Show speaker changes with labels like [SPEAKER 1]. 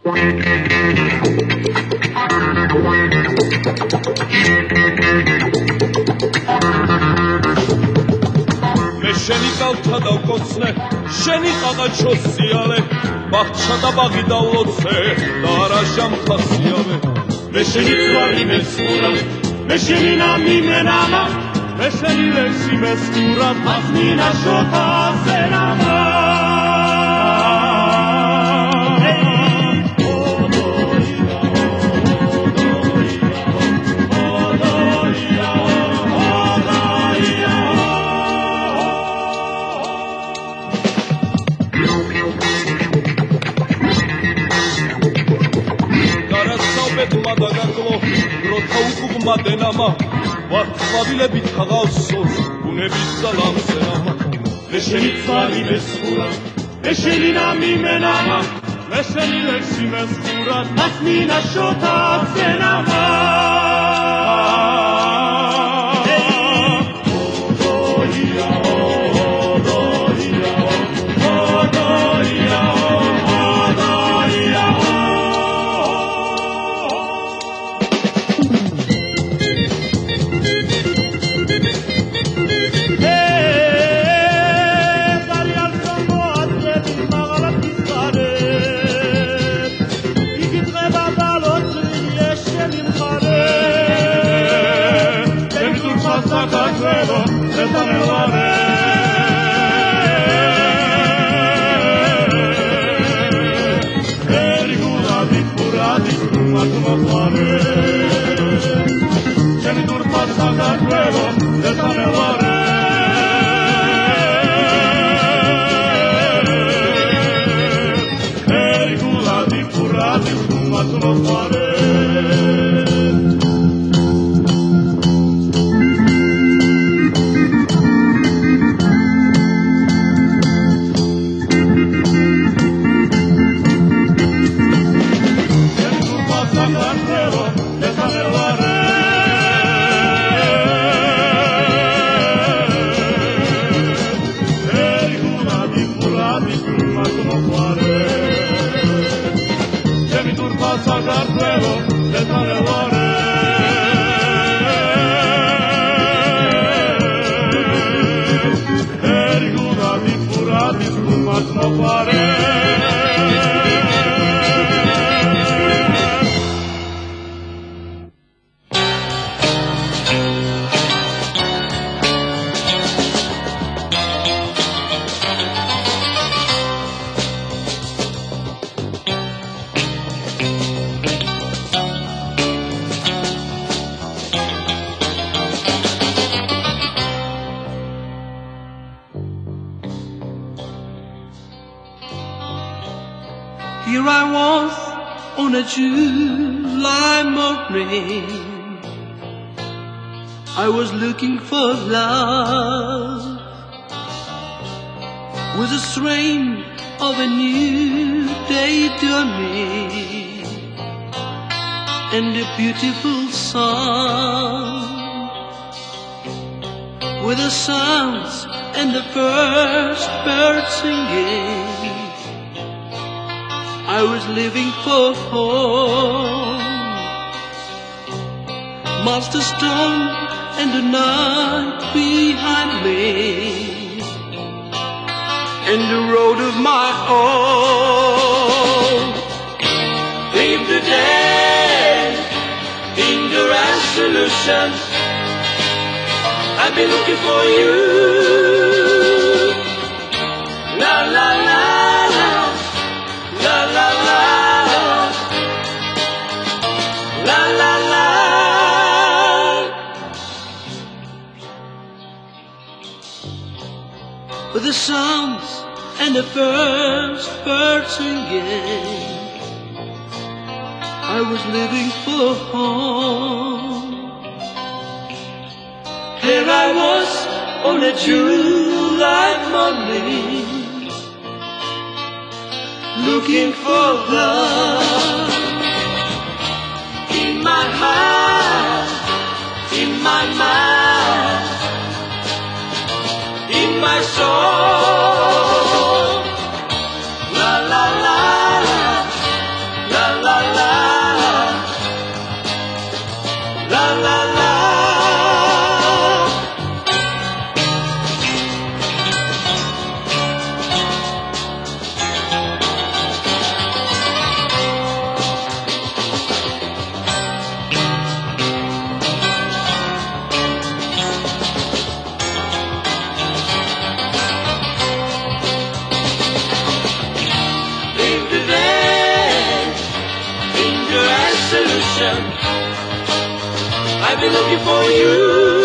[SPEAKER 1] მე შენი კალთა დავკოცნე, შენი ყაყაჩო სიალე, ბაღჩა და ბაღი დავლოცე და არა ჟამხასიავე. მე შენი ძვალი მესურა, მე შენი ნამი მენამა, მე შენი ლექსი მესურა, მასმინა შოთა სენამა. მადენამა ვარცხავილებით ხაღავსოს ბუნების ძალამსენამა. მე შენი ძვალი მესურა, მე შენი ნამი მენამა, მე შენი ლექსი მესურა, მასმინა შოთა სენამა.
[SPEAKER 2] Here I was on a July morning, I was looking for love, with the strain of a new day dawning, and a beautiful song, with the sounds and the first bird singing. I was living for home, Master Stone and the night behind me, and the road of my own. Came the day, in the resolution, I've been looking for you. La la la. La la la, la la la. With the sounds and the first bird singing, I was living for home. Here I was on a July morning, looking for love in my heart, in my mind, in my soul. La la la, la ocean. I've been looking for you.